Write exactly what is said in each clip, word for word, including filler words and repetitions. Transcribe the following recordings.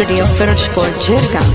Studio Firojpur Jirgaon.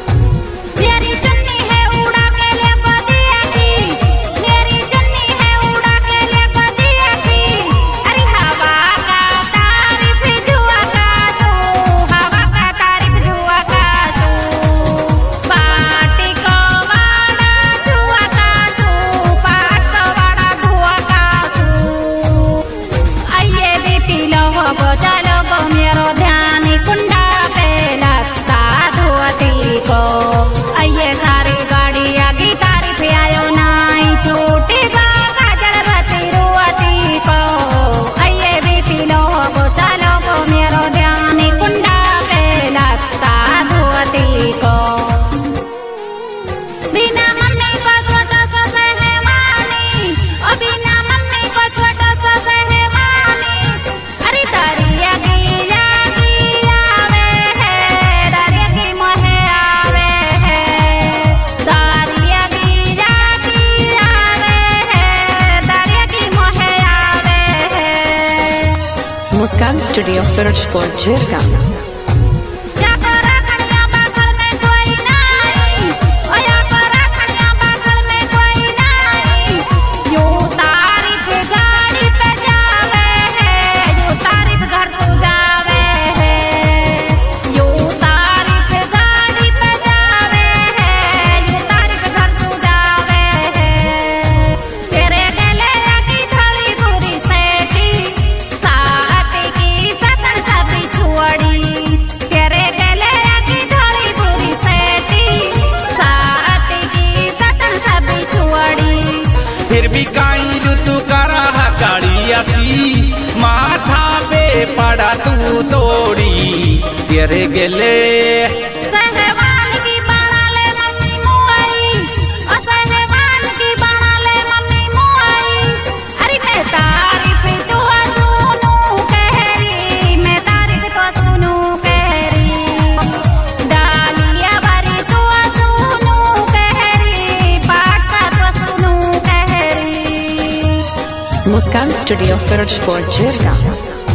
Muskan Studio Firojpur Jirgaon. फिर भी काई ऋतु करा काड़ियासी माथा पे पड़ा तू तोड़ी तेरे गेले सहवान की बना ले मम्मी मुआई ओ सहवान की बना ले मम्मी मुआई अरे मैं तारीफ तो सुनू कहरी मैं तारीफ तो सुनू कहरी डालिया भरी तो सुनू कहरी पाका तो सुनू Muskan Studio Firojpur Jirgaon.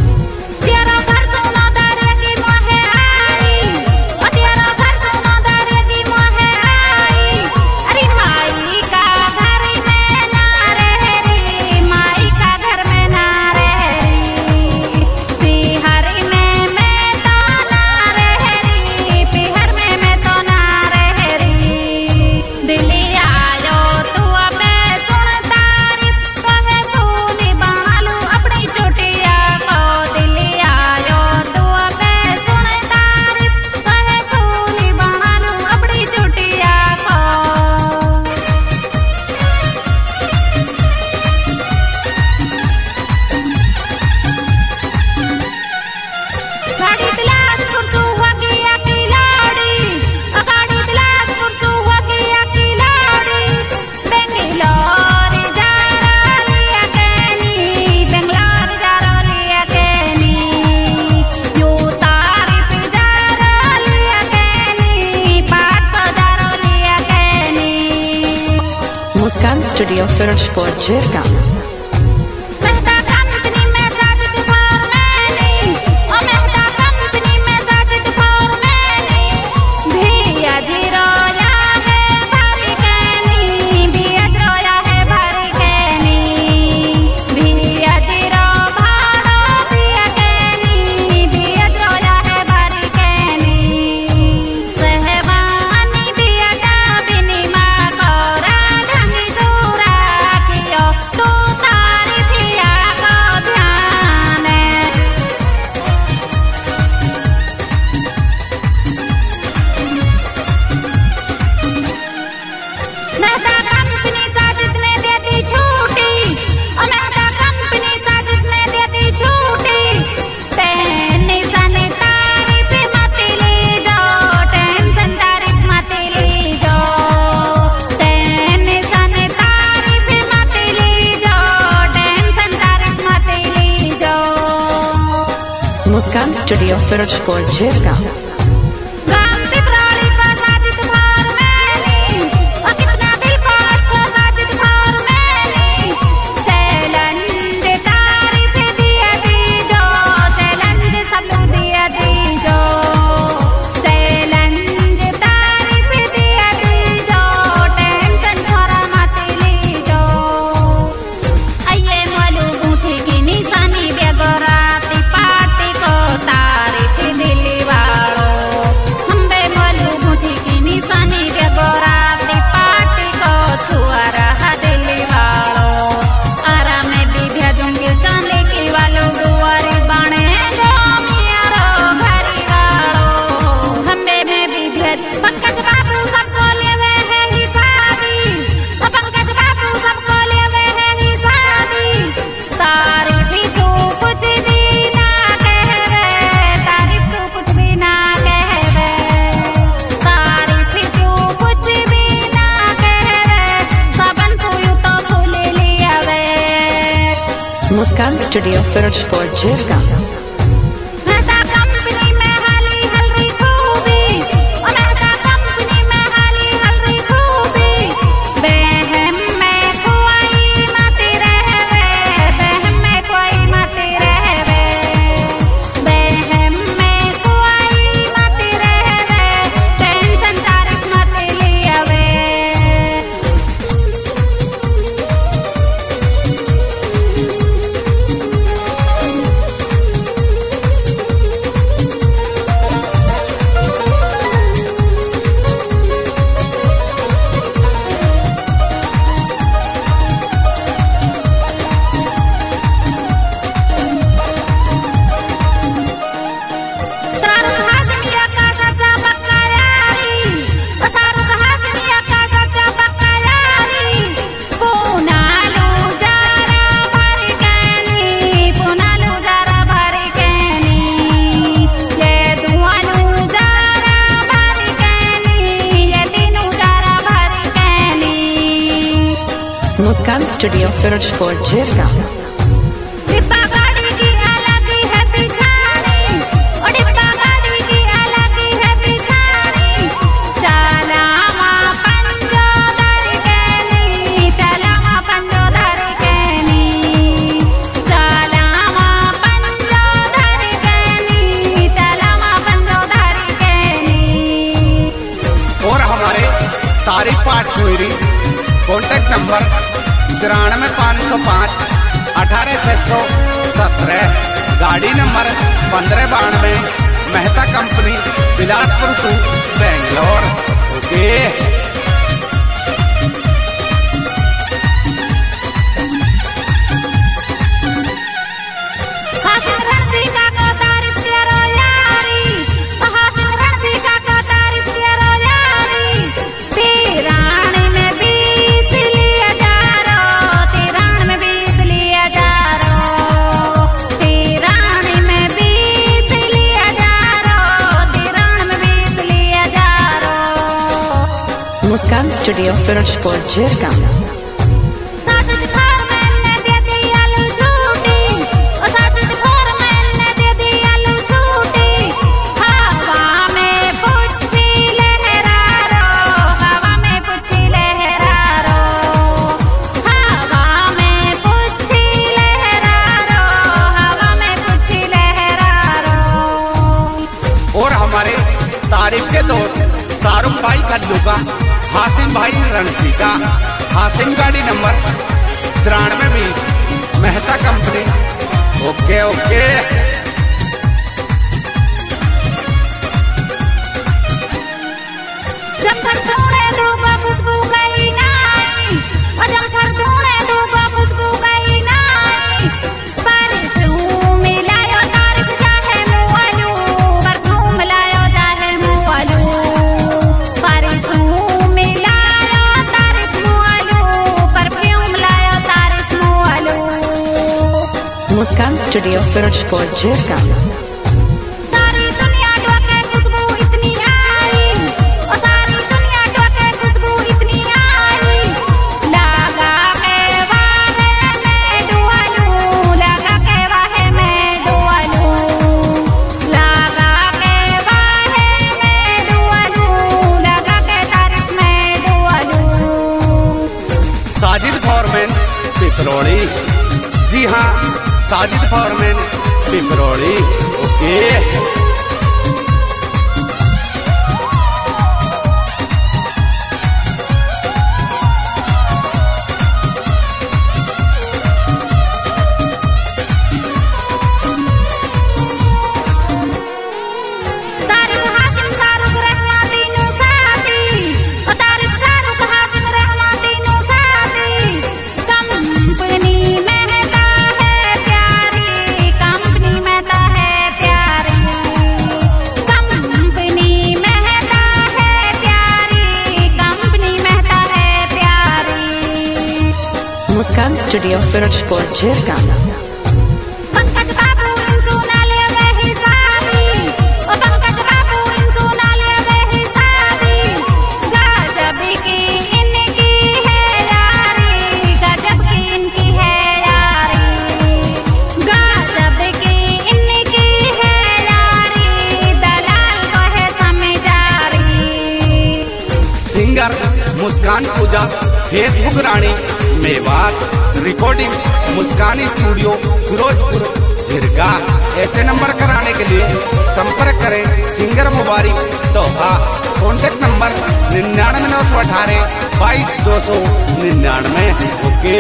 Muskan Studio Firojpur Jirgaon. Muskan Studio Firojpur Jirgaon. Muskan studio Firozpur Jhirka. Mehta company में हाली हल्दी खूबी, ओ मेहता कंपनी में हाली हल्दी खूबी, बहम में कोई मत रहवे, बहम में कोई मत रहवे, बहम में कोई मत रहवे, टेंशन तारीफ मत लियावे। शाहरुख हाशमिया का सच्चा पक्का यारी, ओ शाहरुख हाशमिया का सच्चा पक्का यारी, पुनालू जारा भरी कैनी, पुनालू जारा भरी कैनी, ये दुआलू जारा भरी कैनी, ये तीनू जारा भरी कैनी। मुस्कान स्टूडियो फिरोजपुर झेरका। डिब्बा गाड़ी की अलग है पिछाड़ी, ओ डिब्बा गाड़ी की अलग है पिछाड़ी, चलावा पंजो धर कैनी, चलावा पंजो धर कैनी, चलावा पंजो धर कैनी, चलावा पंजो धर कैनी। और हमारे तारीफ पाठ हुई कॉन्टेक्ट नंबर तिरानवे पाँच सौ पाँच अठारह छः सौ सत्रह, गाड़ी नंबर पंद्रह बानवे, Mehta company, Bilaspur to Bangalore. Okay. हासिल रसिका को तारीफ करो यारी, हासिल रसिका को तारीफ करो यारी, तिरान में बीस लिया जा रो, तिरान में बीस लिया जा रो, तिरान में बीस लिया जा रो, तिरान में बीस लिया जा रो। मुस्कान स्टूडियो फिरोजपुर झेरका। साजिद खार मैंने दे दी आलू झूठी, ओ साजिद खार मैंने दे दी आलू झूठी, हवा में पुच्छी लहरा रो, हवा में पुच्छी लहरा रो, हवा में पुच्छी लहरा रो, हवा में पुच्छी लहरा रो। और हमारे तारीफ के दोस्त शाहरुख भाई खल्लूका, हासिम भाई रणसीका, हासिम गाड़ी नंबर तिरानवे बीस, मेहता कंपनी। ओके ओके। जब तक ढूंढे धूप खुशबू गई नाई, और जब तक ढूंढे धूप खुशबू गई नाई, पर तू मिलायो तारीफ चाहे मुआलू, पर तू मिलायो चाहे मुआलू, पर तू मिलायो तारीफ मुआलू, परफ्यूम लायो तारीफ मुआलू। मुस्कान स्टूडियो फिरोजपुर झेरका। सारी दुनिया के खुशबू इतनी आई, ओ सारी दुनिया के खुशबू इतनी आई, लगा के वाहे में डुआलू, लगा के वाहे में डुआलू, लगा के वाहे में डुआलू, लगा के तारीफ में डुआलू। साजिद फॉरमैन पिपरोड़ी। जी हाँ, साजिद फॉरमैन पिपरोड़ी। ओके। तारीफ हासिम शाहरुख रहना तीनों साथी, ओ तारीफ शाहरुख हासिम रहना तीनों साथी, कंपनी मेहता है प्यारी, कंपनी मेहता है प्यारी, कंपनी मेहता है प्यारी, कंपनी मेहता है प्यारी। मुस्कान स्टूडियो फिरोजपुर झेरका। पंकज बाबू इन सुना ले वही साथी, ओ पंकज बाबू इन सुना ले वही साथी, गजब की इनकी है यारी, गजब की इनकी है यारी, फेसबुक रानी मेवात, रिकॉर्डिंग मुस्कान स्टूडियो फिरोजपुर झिरका। ऐसे नंबर कराने के लिए संपर्क करें सिंगर मुबारिक दोहा। कॉन्टेक्ट नंबर निन्यानवे नौ सौ अठारह बाईस दो सौ निन्यानवे। ओके।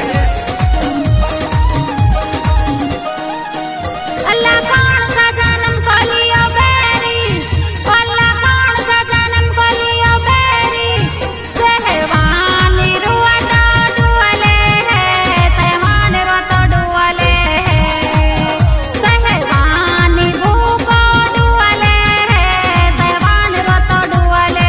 अल्लाह कौन सा जन्म को लियो बेरी, अल्लाह कौन सा जन्म को लियो बेरी, सहवानी रुआ तो डुअले है, सहवानी रुआ तो डुअले है, सहवानी भूको डुअले है, सहवानी रुआ तो डुअले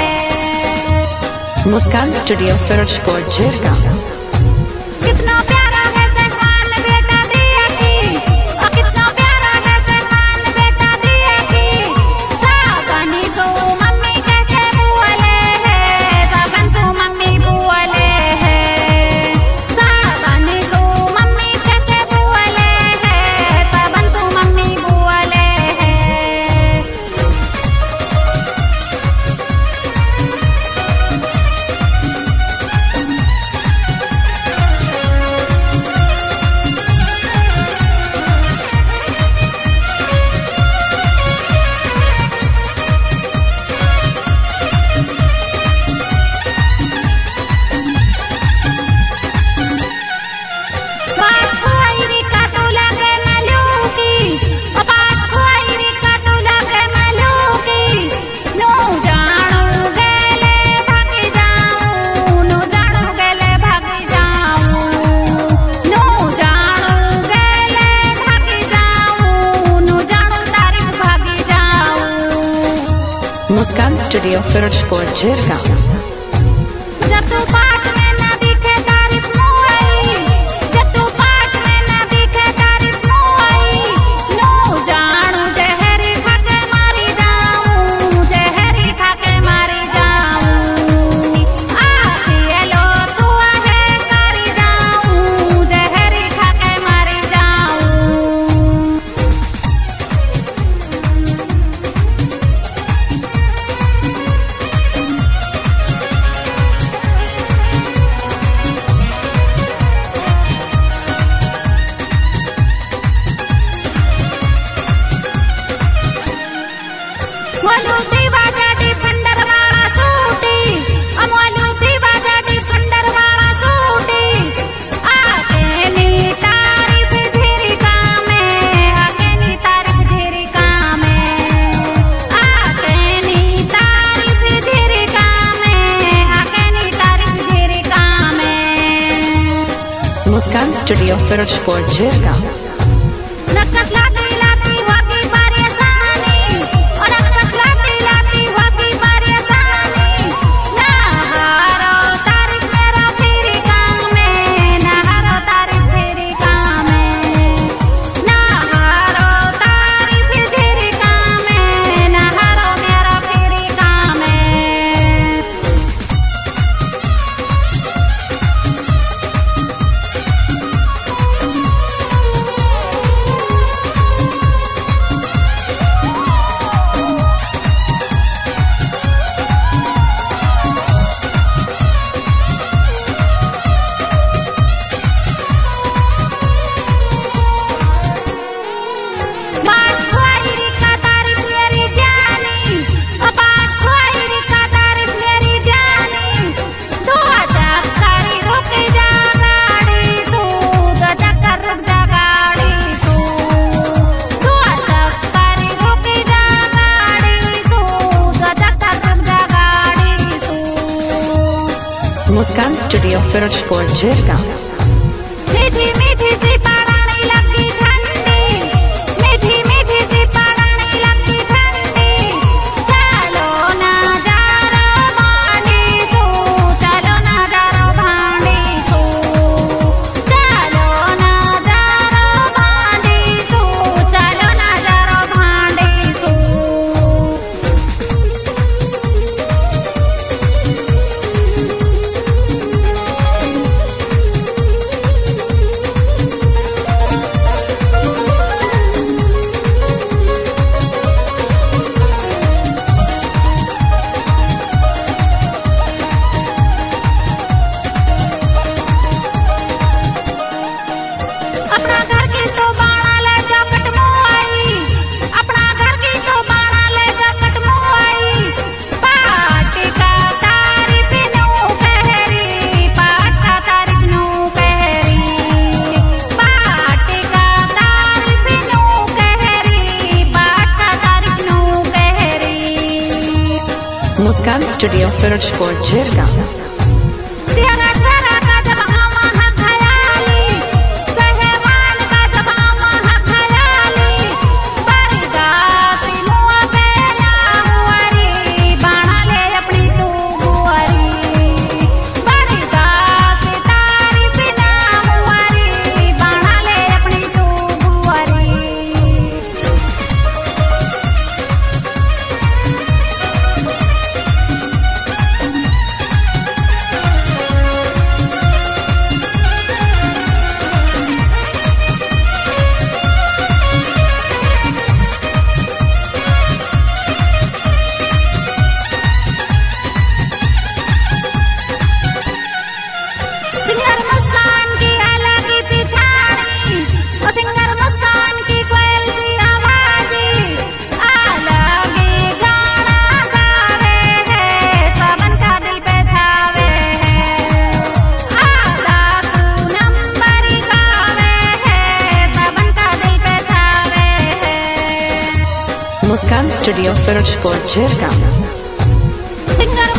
है। मुस्कान स्टूडियो फिरोजपुर झिरका। कितना प्यारा है सहवान बेटा दिया की, और कितना प्यारा है सहवान बेटा दिया की, साबनी सो मम्मी कहके बुअले है, साबन सो मम्मी बुअले है, साबनी सो मम्मी कहके बुअले है, साबन सो मम्मी बुअले है। बात खोईरी का तू लगे मलूकी, ओ बात खोईरी का तू लगे मलूकी, नू जानू गेले भागी जाऊं, नू जानू गेले भागी जाऊं, नू जानू गेले भागी जाऊं, नू जानू तारीफ भागी जाऊं। मुस्कान स्टूडियो फिरोजपुर झिरका। जब तू पाठ में न दिखे तारीफ मुआई, जब तू पाठ में न दिखे तारीफ मुआई, नू जानू जहरी खा के मारी जाऊं, जहरी खा के मारी जाऊं, आखिए लो तू आहे करी जाऊं, जहरी खा के मारी जाऊं। मोलू दीवा जाटी फंडर वाला सूटी, अमोलू दीवा जाटी फंडर वाला सूटी, आके नी तारीफ झिरका में, आके नी तारीफ झिरका में, आके नी तारीफ झिरका में, आके नी तारीफ झिरका में। मुस्कान स्टूडियो फिरोजपुर झिरका। नक्कस लाती लाती होगी परेशानी, और नक्कस लाती लाती होगी परेशानी, ना हारो तारीफ मेरा फिरी काम में, ना हारो तारीफ फिरी काम में, ना हारो तारीफ फिरी काम में, ना हारो मेरा फिरी काम में। बात खोईरी का तारीफ मेरी जानी, ओ बात खोईरी का तारीफ मेरी जानी, दो चक्कर रुक जा गाड़ी सू, दो चक्कर रुक जा गाड़ी सू, दो चक्कर रुक जा गाड़ी सू, दो चक्कर रुक जा गाड़ी सू। मुस्कान स्टूडियो फिरोजपुर झिरका। मीठी मीठी सी पारानी लगी ठंडी, मीठी मीठी सी पारानी लगी ठंडी, चलो ना जारो भांडी सू, चलो ना जारो भांडी सू, चलो ना जारो भांडी सू, चलो ना जारो भांडी सू। स्टूडियो फिरोजपुर झिरगांव तेरा तेरा का जब हम है खयाली सहवान का जब हम है खयाली बरदासी मुआ पे ना हुआरी बना ले अपनी तू गुआरी बरदासी तारी बिना हुआरी बना ले अपनी तू गुआरी सिंगर मुस्कान की अलग ही पिछाड़ी ओ सिंगर मुस्कान की कोयल सी आवाज़ी अलग ही गाना गावे है सबन का दिल पे छावे है आधा नंबर गावे है सबन का दिल पे छावे है मुस्कान स्टूडियो फिरोजपुर झिरगांव सिंगर